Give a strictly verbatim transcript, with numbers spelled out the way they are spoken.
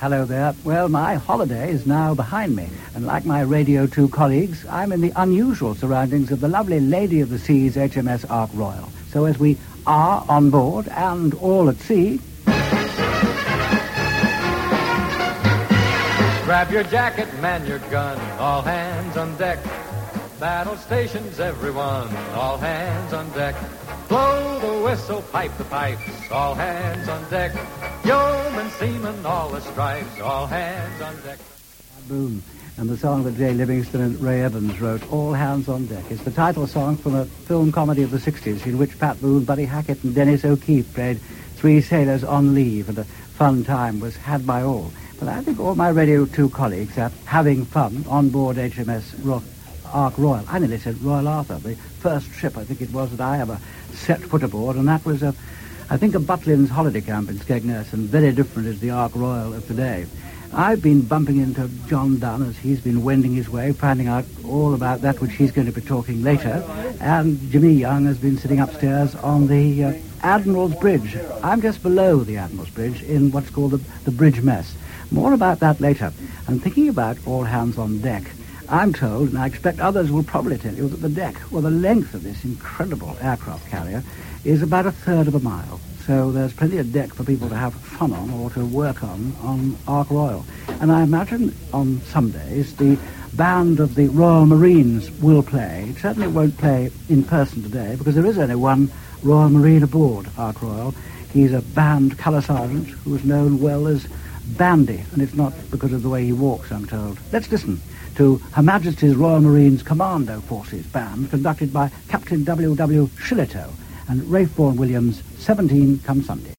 Hello there. Well, my holiday is now behind me, and like my Radio two colleagues, I'm in the unusual surroundings of the lovely Lady of the Seas H M S Ark Royal. So as we are on board and all at sea... Grab your jacket, man your gun, all hands on deck. Battle stations, everyone, all hands on deck. Blow the whistle, pipe the pipes, all hands on deck. Yeomen, seamen, all the stripes, all hands on deck. Boom. And the song that Jay Livingston and Ray Evans wrote, All Hands on Deck, is the title song from a film comedy of the sixties in which Pat Boone, Buddy Hackett and Dennis O'Keefe played three sailors on leave, and a fun time was had by all. But I think all my Radio two colleagues are having fun on board H M S Ro- Ark Royal. I nearly said Royal Arthur, the first ship I think it was that I ever set foot aboard, and that was, a, I think, a Butlins holiday camp in Skegness, and very different is the Ark Royal of today. I've been bumping into John Dunn as he's been wending his way, finding out all about that which he's going to be talking later, and Jimmy Young has been sitting upstairs on the uh, Admiral's Bridge. I'm just below the Admiral's Bridge in what's called the, the Bridge Mess. More about that later. And thinking about all hands on deck, I'm told, and I expect others will probably tell you, that the deck, well, the length of this incredible aircraft carrier is about a third of a mile. So there's plenty of deck for people to have fun on or to work on on Ark Royal. And I imagine on some days the band of the Royal Marines will play. It certainly won't play in person today because there is only one Royal Marine aboard Ark Royal. He's a band colour sergeant who is known well as Bandy, and it's not because of the way he walks, I'm told. Let's listen to Her Majesty's Royal Marines Commando Forces Band, conducted by Captain W W Shillito and Rafe Vaughan Williams, seventeen come Sunday.